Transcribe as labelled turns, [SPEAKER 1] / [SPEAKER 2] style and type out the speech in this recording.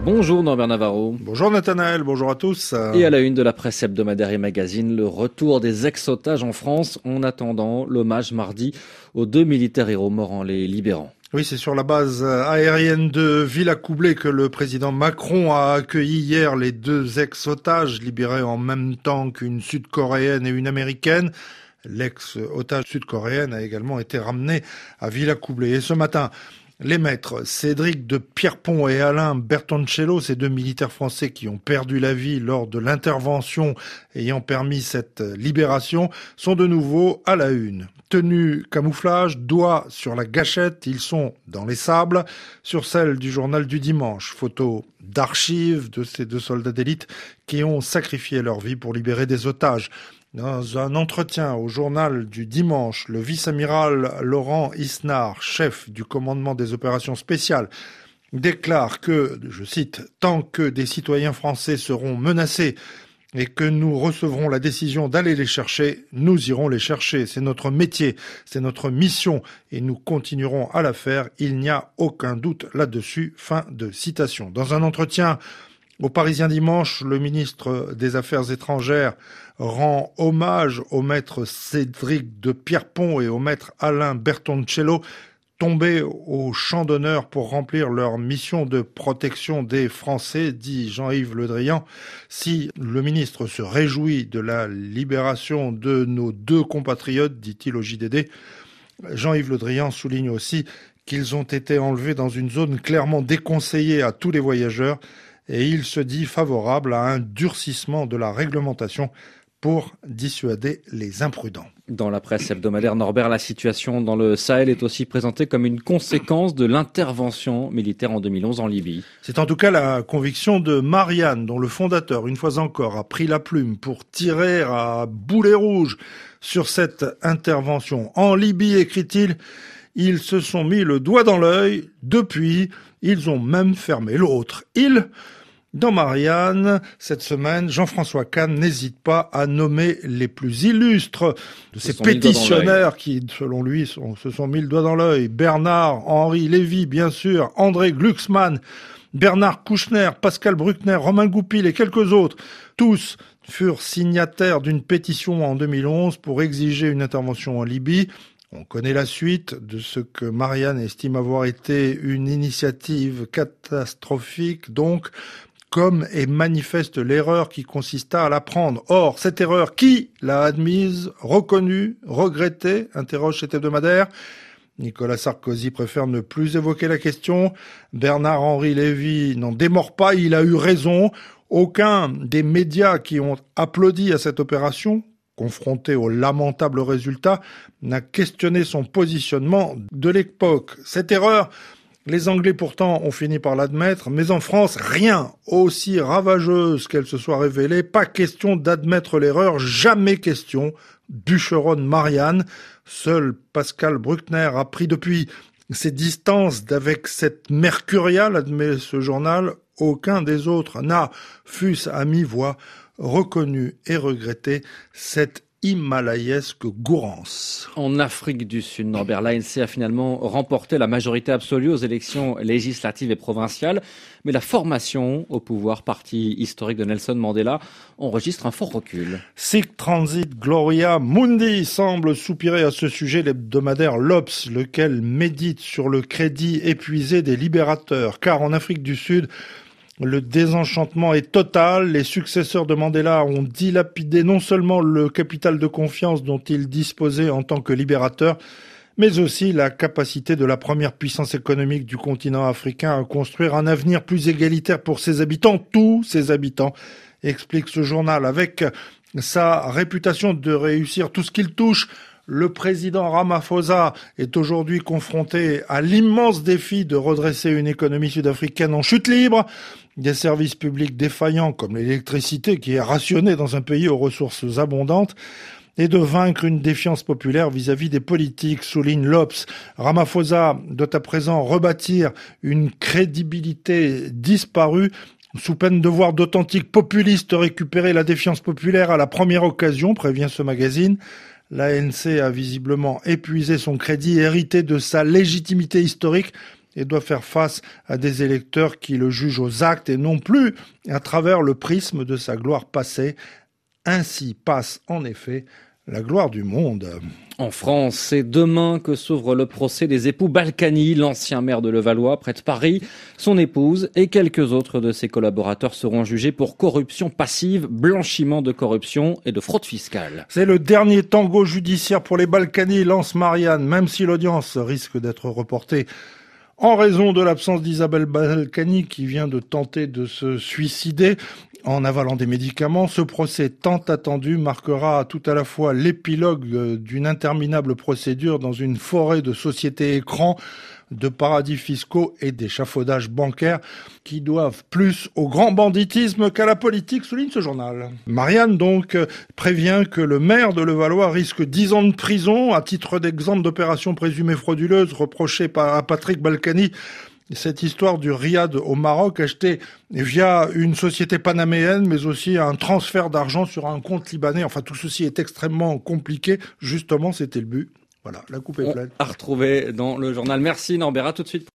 [SPEAKER 1] Bonjour Norbert Navarro.
[SPEAKER 2] Bonjour Nathanaël, bonjour à tous.
[SPEAKER 1] Et à la une de la presse hebdomadaire et magazine, le retour des ex-otages en France en attendant l'hommage mardi aux 2 militaires héros morts en les libérant.
[SPEAKER 2] Oui, c'est sur la base aérienne de Villacoublay que le président Macron a accueilli hier les 2 ex-otages libérés en même temps qu'une Sud-Coréenne et une Américaine. L'ex-otage sud-coréenne a également été ramené à Villacoublay. Et ce matin, les maîtres Cédric de Pierrepont et Alain Bertoncello, ces 2 militaires français qui ont perdu la vie lors de l'intervention ayant permis cette libération, sont de nouveau à la une. Tenue camouflage, doigts sur la gâchette, ils sont dans les sables, sur celle du journal du dimanche. Photo d'archives de ces 2 soldats d'élite qui ont sacrifié leur vie pour libérer des otages. Dans un entretien au journal du dimanche, le vice-amiral Laurent Isnard, chef du commandement des opérations spéciales, déclare que, je cite, « Tant que des citoyens français seront menacés et que nous recevrons la décision d'aller les chercher, nous irons les chercher. C'est notre métier, c'est notre mission et nous continuerons à la faire. Il n'y a aucun doute là-dessus. » Fin de citation. Dans un entretien au Parisien dimanche, le ministre des Affaires étrangères rend hommage au maître Cédric de Pierrepont et au maître Alain Bertoncello, tombés au champ d'honneur pour remplir leur mission de protection des Français, dit Jean-Yves Le Drian. Si le ministre se réjouit de la libération de nos 2 compatriotes, dit-il au JDD, Jean-Yves Le Drian souligne aussi qu'ils ont été enlevés dans une zone clairement déconseillée à tous les voyageurs et il se dit favorable à un durcissement de la réglementation pour dissuader les imprudents.
[SPEAKER 1] Dans la presse hebdomadaire, Norbert, la situation dans le Sahel est aussi présentée comme une conséquence de l'intervention militaire en 2011 en Libye.
[SPEAKER 2] C'est en tout cas la conviction de Marianne, dont le fondateur, une fois encore, a pris la plume pour tirer à boulet rouge sur cette intervention. En Libye, écrit-il, ils se sont mis le doigt dans l'œil. Depuis, ils ont même fermé l'autre. Dans Marianne, cette semaine, Jean-François Kahn n'hésite pas à nommer les plus illustres de ces pétitionnaires qui, selon lui, se sont mis le doigt dans l'œil. Bernard-Henri Lévy, bien sûr, André Glucksmann, Bernard Kouchner, Pascal Bruckner, Romain Goupil et quelques autres. Tous furent signataires d'une pétition en 2011 pour exiger une intervention en Libye. On connaît la suite de ce que Marianne estime avoir été une initiative catastrophique, donc, comme est manifeste l'erreur qui consista à la prendre. Or, cette erreur, qui l'a admise, reconnue, regrettée, interroge cet hebdomadaire. Nicolas Sarkozy préfère ne plus évoquer la question. Bernard-Henri Lévy n'en démord pas, il a eu raison. Aucun des médias qui ont applaudi à cette opération, confronté au lamentable résultat, n'a questionné son positionnement de l'époque. Cette erreur, les Anglais pourtant ont fini par l'admettre, mais en France, rien, aussi ravageuse qu'elle se soit révélée, pas question d'admettre l'erreur, jamais question, bûcheronne Marianne. Seul Pascal Bruckner a pris depuis ses distances avec cette mercuriale, admet ce journal. Aucun des autres n'a, fût-ce à mi-voix, reconnu et regretté cette himalayesque gourance.
[SPEAKER 1] En Afrique du Sud, Norbert, l'ANC a finalement remporté la majorité absolue aux élections législatives et provinciales, mais la formation au pouvoir, parti historique de Nelson Mandela, enregistre un fort recul.
[SPEAKER 2] Sic Transit Gloria Mundi semble soupirer à ce sujet l'hebdomadaire l'Obs, lequel médite sur le crédit épuisé des libérateurs, car en Afrique du Sud, le désenchantement est total. Les successeurs de Mandela ont dilapidé non seulement le capital de confiance dont ils disposaient en tant que libérateurs, mais aussi la capacité de la première puissance économique du continent africain à construire un avenir plus égalitaire pour ses habitants, tous ses habitants, explique ce journal. Avec sa réputation de réussir tout ce qu'il touche, le président Ramaphosa est aujourd'hui confronté à l'immense défi de redresser une économie sud-africaine en chute libre, des services publics défaillants comme l'électricité qui est rationnée dans un pays aux ressources abondantes, et de vaincre une défiance populaire vis-à-vis des politiques, souligne l'Obs. Ramaphosa doit à présent rebâtir une crédibilité disparue sous peine de voir d'authentiques populistes récupérer la défiance populaire à la première occasion, prévient ce magazine. L'ANC a visiblement épuisé son crédit, hérité de sa légitimité historique, et doit faire face à des électeurs qui le jugent aux actes et non plus à travers le prisme de sa gloire passée. Ainsi passe en effet la gloire du monde.
[SPEAKER 1] En France, c'est demain que s'ouvre le procès des époux Balkany. L'ancien maire de Levallois, près de Paris, son épouse et quelques autres de ses collaborateurs seront jugés pour corruption passive, blanchiment de corruption et de fraude fiscale.
[SPEAKER 2] C'est le dernier tango judiciaire pour les Balkany, lance Marianne, même si l'audience risque d'être reportée en raison de l'absence d'Isabelle Balkany qui vient de tenter de se suicider en avalant des médicaments. Ce procès tant attendu marquera tout à la fois l'épilogue d'une interminable procédure dans une forêt de sociétés écrans, de paradis fiscaux et d'échafaudages bancaires qui doivent plus au grand banditisme qu'à la politique, souligne ce journal. Marianne donc prévient que le maire de Levallois risque 10 ans de prison à titre d'exemple d'opération présumée frauduleuse reprochée à Patrick Balkany. Cette histoire du riad au Maroc acheté via une société panaméenne, mais aussi un transfert d'argent sur un compte libanais. Enfin, tout ceci est extrêmement compliqué. Justement, c'était le but. Voilà, la coupe est pleine.
[SPEAKER 1] À retrouver dans le journal. Merci Norbert, à tout de suite.